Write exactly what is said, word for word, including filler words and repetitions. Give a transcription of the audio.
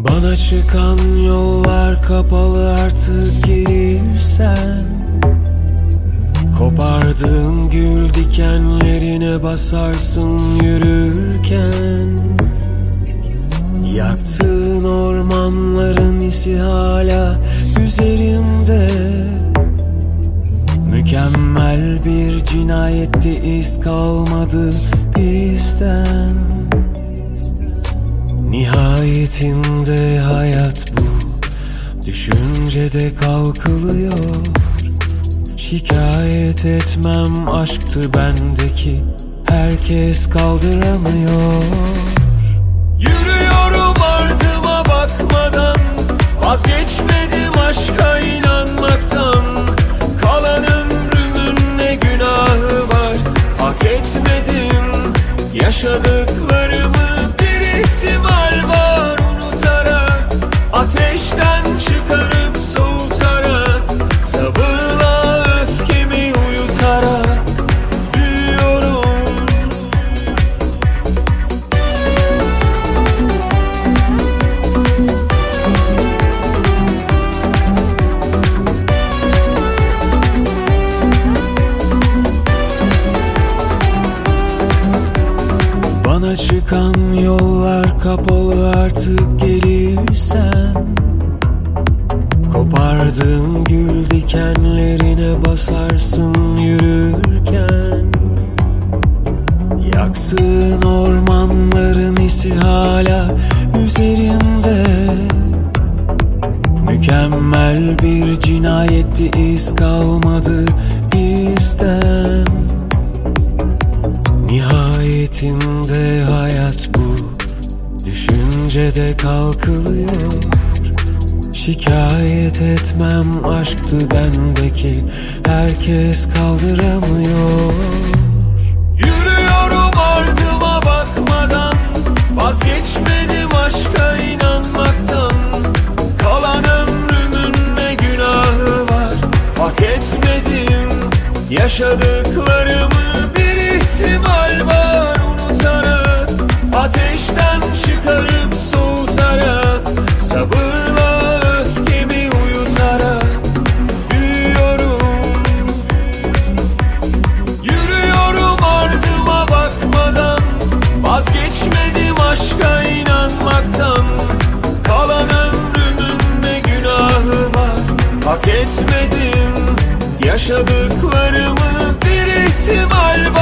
Bana çıkan yollar kapalı, artık gelirsen kopardığım gül dikenlerine basarsın yürürken. Yaktığın ormanların isi hala üzerimde. Mükemmel bir cinayette iz kalmadı bizden. Nihayetinde hayat bu, düşüncede kalkılıyor. Şikayet etmem aşktı bendeki, herkes kaldıramıyor. Yürüyorum ardıma bakmadan, vazgeçmedim aşka inanmaktan. Kalan ömrümün ne günahı var, hak etmedim yaşadıklarımı. Bir ihtimal var unutarak, ateşten çıkarıp soğutarak, sabırla öfkemi uyutarak büyüyorum. Bana çıkan yollar kapalı, artık gelirsen kopardığın gül dikenlerine basarsın yürürken. Yaktığın ormanların isi hala üzerimde. Mükemmel bir cinayetti, iz kalmadı bizden. Nihayetinde hayat bu, düşüncede kalkılıyor. Şikayet etmem aşktı bendeki, herkes kaldıramıyor. Yürüyorum ardıma bakmadan, vazgeçmedim aşka inanmaktan. Kalan ömrümün ne günahı var, hak etmedim yaşadıklarımı. Bir ihtimal var unutarak, ateşten çıkarıp soğutarak, sabırla öfkemi uyutarak büyüyorum. Yürüyorum ardıma bakmadan, vazgeçmedim aşka inanmaktan. Kalan ömrümün ne günahı var, hak etmedim yaşadıklarımı. Bir ihtimal var